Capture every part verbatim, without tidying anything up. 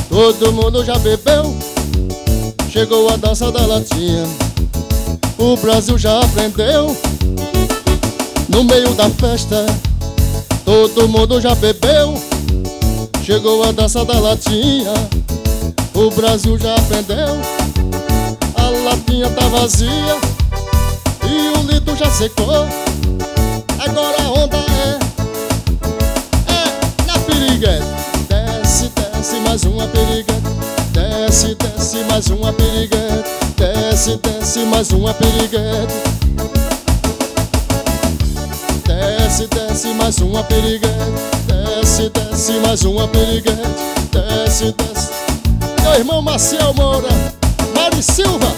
Todo mundo já bebeu, chegou a dança da latinha. O Brasil já aprendeu. No meio da festa, todo mundo já bebeu, chegou a dança da latinha. O Brasil já aprendeu. A latinha tá vazia e o litro já secou. Agora a onda é, é na piriguete. Desce, desce mais uma piriguete. Desce, desce mais uma piriguete. Desce, desce mais uma piriguete. Desce, desce mais uma piriguete. Desce, desce mais uma piriguete. Desce, desce. Meu irmão Maciel Moura, Mari Silva.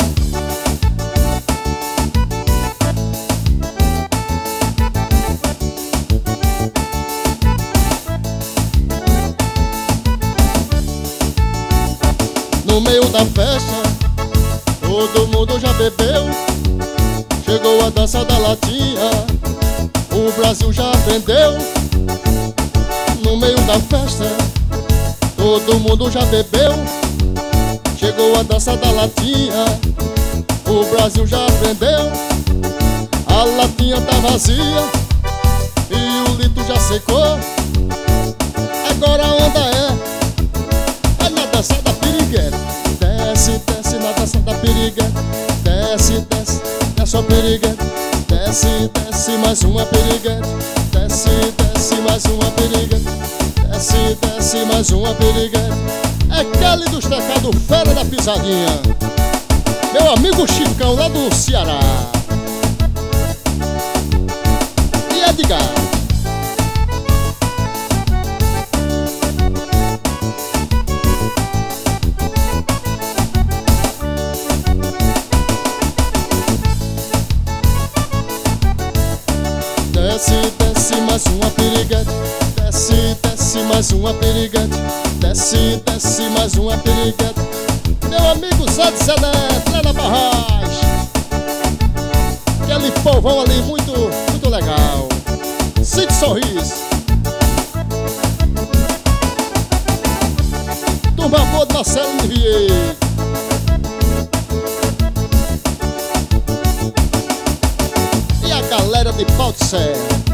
No meio da festa, todo mundo já bebeu, chegou a dança da latinha. O Brasil já aprendeu. No meio da festa, todo mundo já bebeu, chegou a dança da latinha. O Brasil já aprendeu. A latinha tá vazia e o litro já secou. Agora a onda é, é na dança da piriguete. Desce, desce na dança da piriguete. Desce, desce, desce a piriguete. Desce, desce mais uma piriguete. Desce, desce mais uma piriguete. Desce, desce mais uma piriguete. É Kelly do Estacado, Fera da Pisadinha. Meu amigo Chicão lá do Ceará. E Edgar. Desce, desce mais uma piriguete. Desce, desce mais uma piriguete. Desce, desce mais uma piriguete. Meu amigo Zé de Celeste, lá na Barragem. Aquele povão ali muito, muito legal. Cid Sorriso. Turma boa de Marcelo Vieira. E a galera de Pau de Serra.